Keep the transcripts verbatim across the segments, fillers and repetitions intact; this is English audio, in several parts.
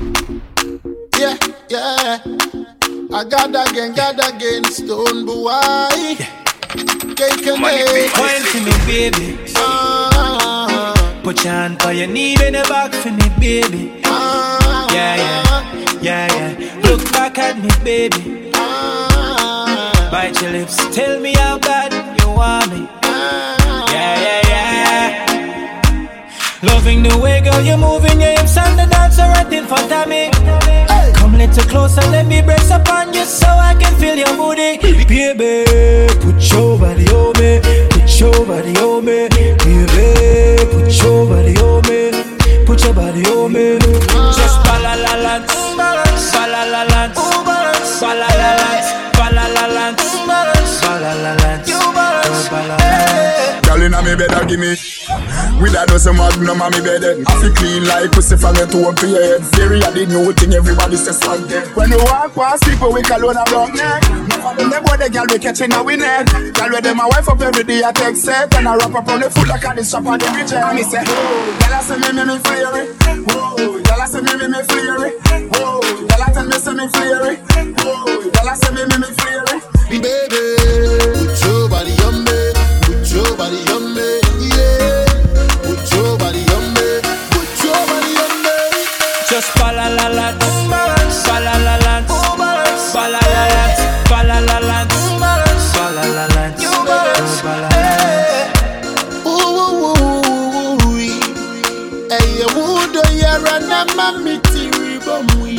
Yeah, yeah. I got again, got again, Stone Boy. Cake and egg. Wine for me, baby. Ah, Put your hand on your knee in the back for me, baby. ah, Yeah, yeah, yeah, yeah. Look back at me, baby. ah, Bite your lips, tell me how bad you want me. Yeah, yeah, yeah. Loving the way, girl, you're moving your hips and the dancer right in front of me. Come a little closer, let me brace up on you so I can feel your booty. Baby, put your body on me, put your body on me. Baby, put your body on me, put your body on me. Just balalalant, balalalant, balalalant, balalalant, balalalant, balalalant. Girl inna me bed a give me with a dozen magnum on me bed. I feel clean like pussy from your toe up to your head. Theory I did know thing everybody says like that. When you walk past people we call on a block neck. Them boy the girl we catching a we net. Girl with them a wife up every day I take set. And I wrap up on the foot like I this shop on the rich. And me say, whoa, girl I say me me me flare it. Whoa, girl I say me me me flare it. Whoa, girl I tell me say me flare it. Whoa, girl I say me me me flare it. baby, put your body on me, put your body on me, yeah. Put your body on me, put your body on me. Just balalalant, balalalant, balalalant, balalalant, balalalant, balalalant. Ooh, ooh, ooh, ooh, hey, you would do your run a mammy tiribomwi.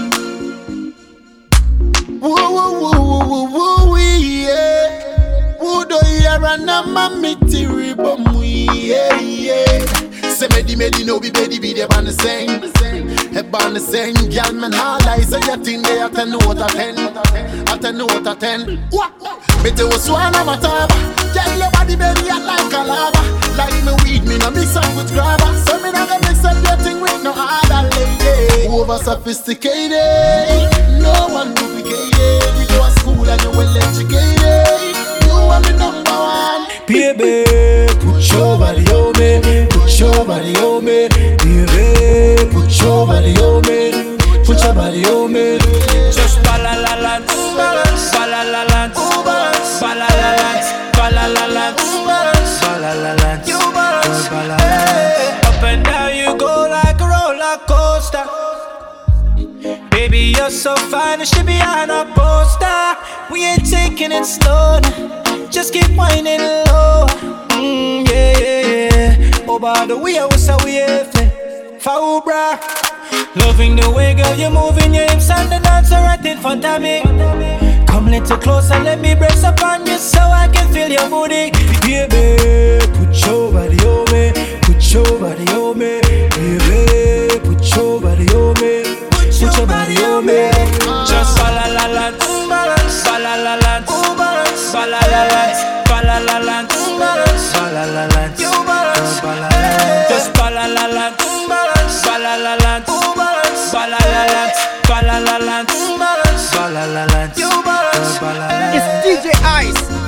Woo, woo, woo, woo, woo, yeah. Would do your run a mammy tiribomwi, yeah, yeah. Say medi medi no be bedi be the band the same. He band the same. Girl man all I say your thing they at ten out of ten. At ten out of ten. What? Me tell you swan a mataba. Girl your body belly hot like a lava. Like me weed me no mix up with grabber. So me not gonna mix up your thing with no other lady. Over sophisticated, no one duplicated. You go to school and you well educated. You are me number one. Baby, put your body on me, put your body on me. Baby, put your body on me, put your body on me. Just balalalant, balalalant, balalalant, balalalant, balalalant, balalalant. Up and down you go like a roller coaster. Baby, you're so fine, you should be on a poster. We ain't taking it slow, just keep whining low. Mm, yeah, yeah, yeah. Oh, by the way, I was so weird. Faubra. Loving the way, girl, you're moving your hips and the dancer right in front of me. Come a little closer, let me brace up on you so I can feel your booty. Baby, put your body on me, put your body on me. Baby, put your body on me, put your body on me. Just balalalant, balalalant, balalalant, balalalant, balalalant, balalalant. Just balalalant, balalalant, balalalant, balalalant, balalalant, balalalant. It's D J Ice.